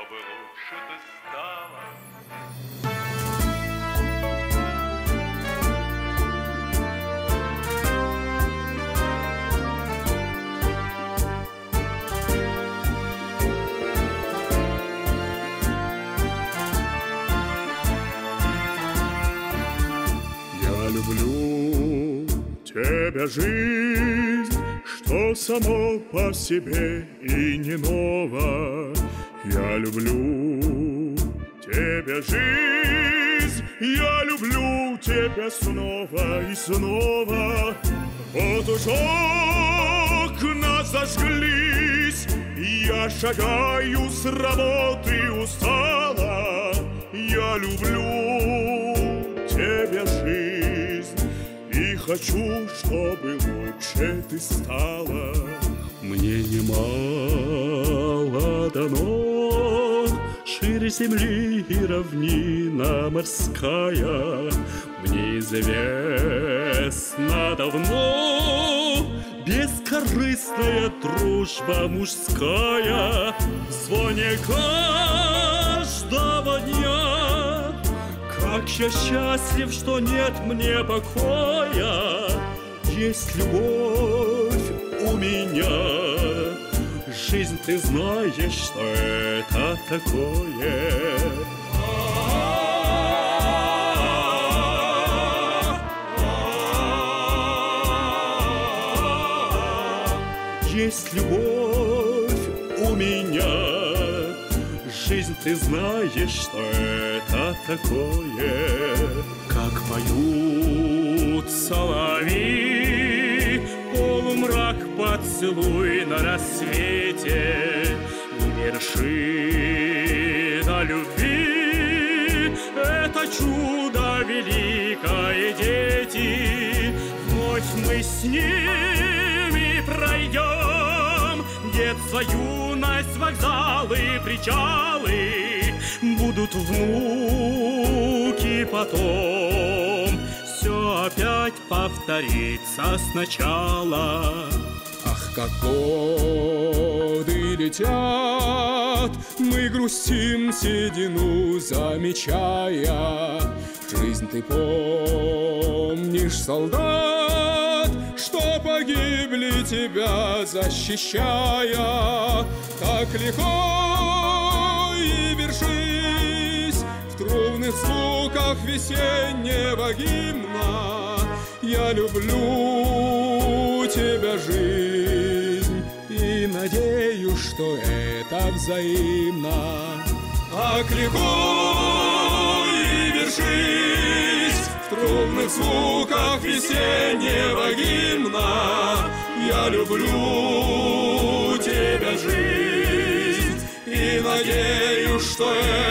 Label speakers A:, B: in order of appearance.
A: чтобы лучше ты стала.
B: Я люблю тебя, жизнь, что само по себе и не ново. Я люблю тебя, жизнь, я люблю тебя снова и снова. Вот уж окна зажглись, я шагаю с работы устала. Я люблю тебя, жизнь, и хочу, чтобы лучше ты стала. Мне немало дано, шире земли и равнина морская. Мне известна давно бескорыстная дружба мужская. В звоне каждого дня как я счастлив, что нет мне покоя. Есть любовь у меня. Жизнь, ты знаешь, что это такое. Есть любовь у меня. Жизнь, ты знаешь, что это такое. Как поют соловьи, полумрак поцелуй на рассвете, вершина любви — это чудо великое, дети. Вновь мы с ними пройдем детство, юность, вокзалы, причалы. Будут внуки потом, все опять повторится сначала. Ах, как годы летят, мы грустим седину замечая. Жизнь, ты помнишь, солдат, что погибли тебя защищая. Так легко и вершись в трубных звуках весеннего гимна. Я люблю тебя, жизнь, и надеюсь, что это взаимно. Так легко и вершись в трубных звуках весеннего гимна. Я люблю тебя, жизнь, и надеюсь, что